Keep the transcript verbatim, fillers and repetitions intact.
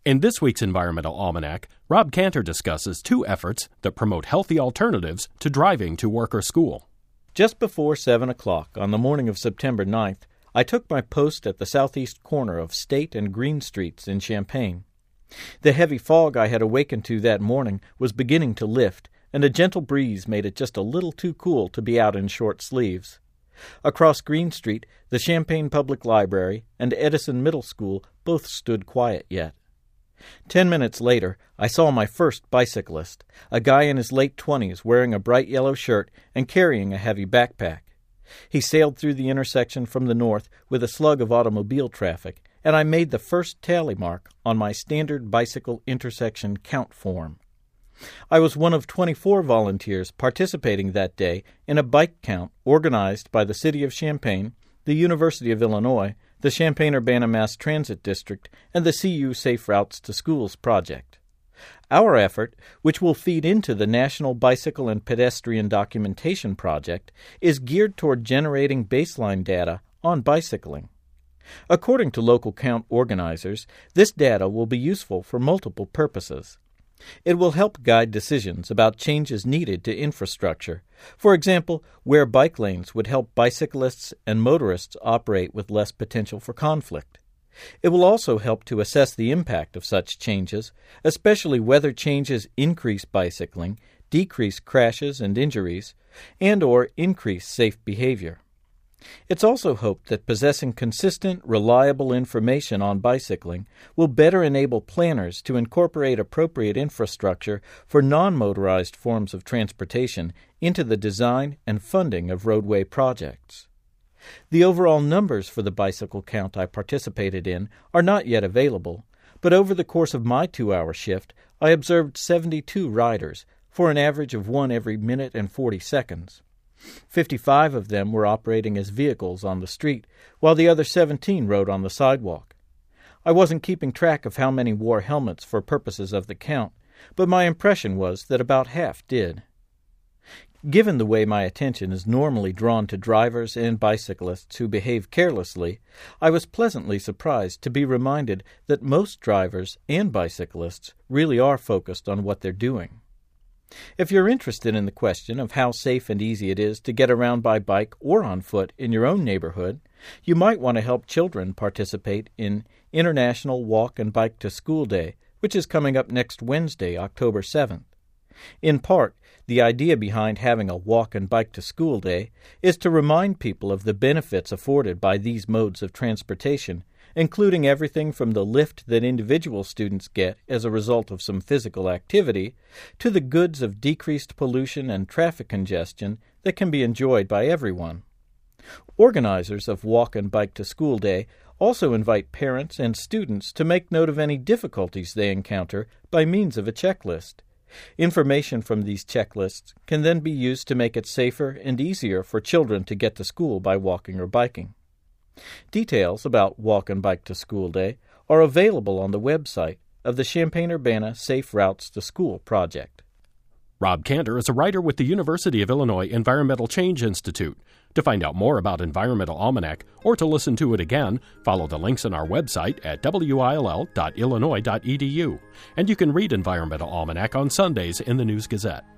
In this week's Environmental Almanac, Rob Cantor discusses two efforts that promote healthy alternatives to driving to work or school. Just before seven o'clock on the morning of September ninth, I took my post at the southeast corner of State and Green Streets in Champaign. The heavy fog I had awakened to that morning was beginning to lift, and a gentle breeze made it just a little too cool to be out in short sleeves. Across Green Street, the Champaign Public Library and Edison Middle School both stood quiet yet. Ten minutes later, I saw my first bicyclist, a guy in his late twenties wearing a bright yellow shirt and carrying a heavy backpack. He sailed through the intersection from the north with a slug of automobile traffic, and I made the first tally mark on my standard bicycle intersection count form. I was one of twenty-four volunteers participating that day in a bike count organized by the City of Champaign, the University of Illinois, the Champaign-Urbana Mass Transit District, and the C U Safe Routes to Schools project. Our effort, which will feed into the National Bicycle and Pedestrian Documentation Project, is geared toward generating baseline data on bicycling. According to local count organizers, this data will be useful for multiple purposes. It will help guide decisions about changes needed to infrastructure. For example, where bike lanes would help bicyclists and motorists operate with less potential for conflict. It will also help to assess the impact of such changes, especially whether changes increase bicycling, decrease crashes and injuries, and or increase safe behavior. It's also hoped that possessing consistent, reliable information on bicycling will better enable planners to incorporate appropriate infrastructure for non-motorized forms of transportation into the design and funding of roadway projects. The overall numbers for the bicycle count I participated in are not yet available, but over the course of my two-hour shift, I observed seventy-two riders, for an average of one every minute and forty seconds. Fifty-five of them were operating as vehicles on the street, while the other seventeen rode on the sidewalk. I wasn't keeping track of how many wore helmets for purposes of the count, but my impression was that about half did. Given the way my attention is normally drawn to drivers and bicyclists who behave carelessly, I was pleasantly surprised to be reminded that most drivers and bicyclists really are focused on what they're doing. If you're interested in the question of how safe and easy it is to get around by bike or on foot in your own neighborhood, you might want to help children participate in International Walk and Bike to School Day, which is coming up next Wednesday, October seventh. In part, the idea behind having a Walk and Bike to School Day is to remind people of the benefits afforded by these modes of transportation, including everything from the lift that individual students get as a result of some physical activity to the goods of decreased pollution and traffic congestion that can be enjoyed by everyone. Organizers of Walk and Bike to School Day also invite parents and students to make note of any difficulties they encounter by means of a checklist. Information from these checklists can then be used to make it safer and easier for children to get to school by walking or biking. Details about Walk and Bike to School Day are available on the website of the Champaign-Urbana Safe Routes to School project. Rob Cantor is a writer with the University of Illinois Environmental Change Institute. To find out more about Environmental Almanac or to listen to it again, follow the links on our website at w i l l dot illinois dot e d u. And you can read Environmental Almanac on Sundays in the News Gazette.